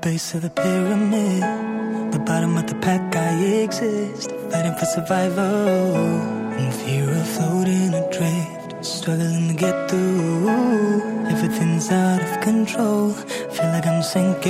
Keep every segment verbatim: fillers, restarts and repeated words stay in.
base of the pyramid, the bottom of the pack I exist, fighting for survival, in fear of floating adrift, struggling to get through. Everything's out of control, feel like I'm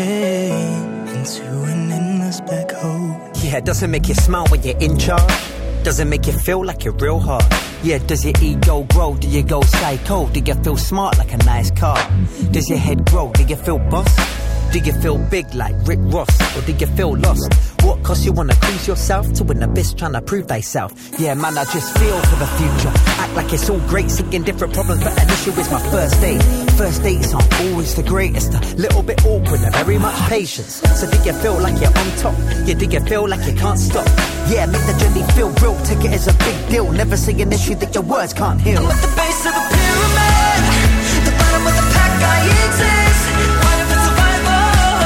sinking into an endless black hole. Yeah, does it make you smile when you're in charge? Does it make you feel like you're real hard? Yeah, does your ego grow? Do you go psycho? Do you feel smart like a nice car? Does your head grow? Do you feel boss? Do you feel big like Rick Ross? Or do you feel lost? What cost you wanna cruise yourself to an abyss trying to prove thyself? Yeah, man, I just feel for the future. Act like it's all great, seeing different problems, but an issue is my first date. First dates aren't always the greatest, a little bit awkward and very much patience. So do you feel like you're on top? Yeah, do you feel like you can't stop? Yeah, make the journey feel real, take it as a big deal. Never say an issue that your words can't heal. I'm at the base of the pyramid, the bottom of the pack I exist, fighting for survival,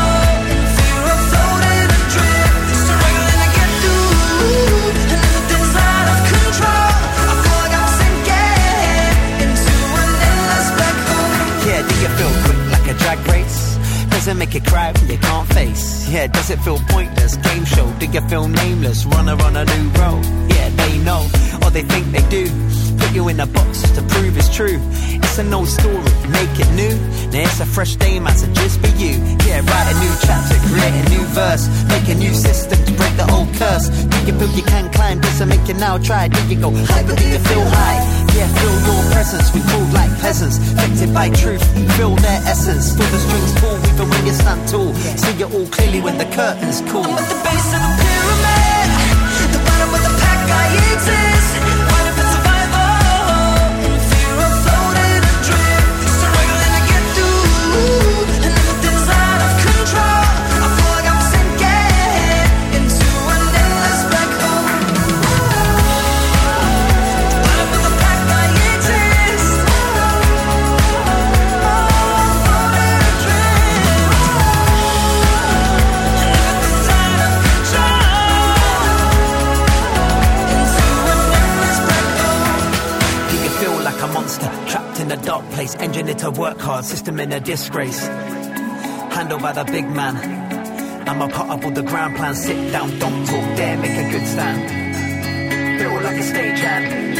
in fear of floating adrift, struggling to get through, and everything's out of control. I feel like I'm sinking into an endless black hole. Yeah, do you feel quick like a drag race? Does it make you cry when you can't face? Yeah, does it feel pointless? Game show, do you feel nameless? Runner on a new road? Yeah, they know, or they think they do. Put you in a box to prove it's true. It's an old story, make it new. Now it's a fresh day, man, so just for you. Yeah, write a new chapter, create a new verse, make a new system to break the old curse. Do you feel you can climb? Does it make you now try? Do you go high, but do you feel high? Yeah, feel your presence, we move like peasants, affected by truth, feel their essence. Feel the strings pull even when you stand tall. See it all clearly when the curtains call. I'm at the base of the pyramid, the bottom of the pack I exist, fighting for survival, in fear of floating adrift, struggling to get through, and everything's out of control. I feel like I'm sinking into an endless black hole. The bottom of the pack I exist, oh, floating adrift, and everything's out of control, into an endless black hole. Do you feel like a monster, trapped in a dark place, engineered to work hard, system in a disgrace, handled by the big man? I'm a part of all the ground plan, sit down, don't talk, dare make a good stand. Feel like a stagehand,